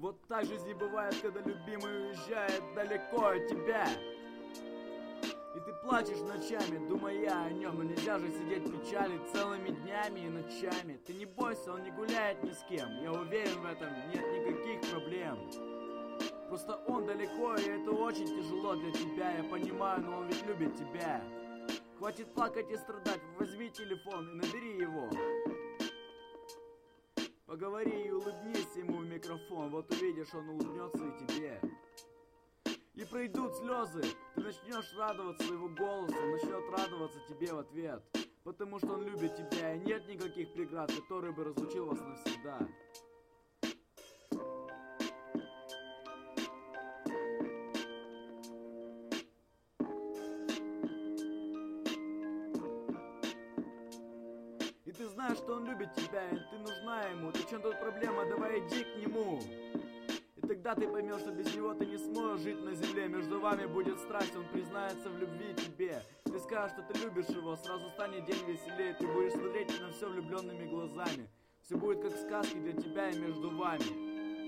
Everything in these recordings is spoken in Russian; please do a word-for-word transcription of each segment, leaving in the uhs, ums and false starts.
Вот так жизни бывает, когда любимый уезжает далеко от тебя. И ты плачешь ночами, думая о нем. Но нельзя же сидеть в печали целыми днями и ночами. Ты не бойся, он не гуляет ни с кем. Я уверен в этом, нет никаких проблем. Просто он далеко, и это очень тяжело для тебя. Я понимаю, но он ведь любит тебя. Хватит плакать и страдать, возьми телефон и набери его. Поговори и улыбнись ему в микрофон. Вот увидишь, он улыбнется и тебе. И пройдут слезы, ты начнешь радоваться его голосу, он начнет радоваться тебе в ответ. Потому что он любит тебя, и нет никаких преград, которые бы разлучил вас навсегда. И ты знаешь, что он любит тебя, и ты нужна ему. Ты в чем тут проблема, давай иди к нему. И тогда ты поймешь, что без него ты не сможешь жить на земле. Между вами будет страсть, он признается в любви тебе. Ты скажешь, что ты любишь его, сразу станет день веселее. Ты будешь смотреть на все влюбленными глазами. Все будет как сказки для тебя и между вами.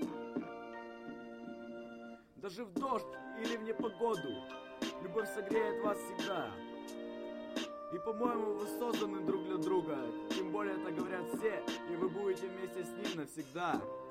Даже в дождь или в непогоду любовь согреет вас всегда. И, по-моему, вы созданы друг для друга. Тем более это говорят все, и вы будете вместе с ним навсегда.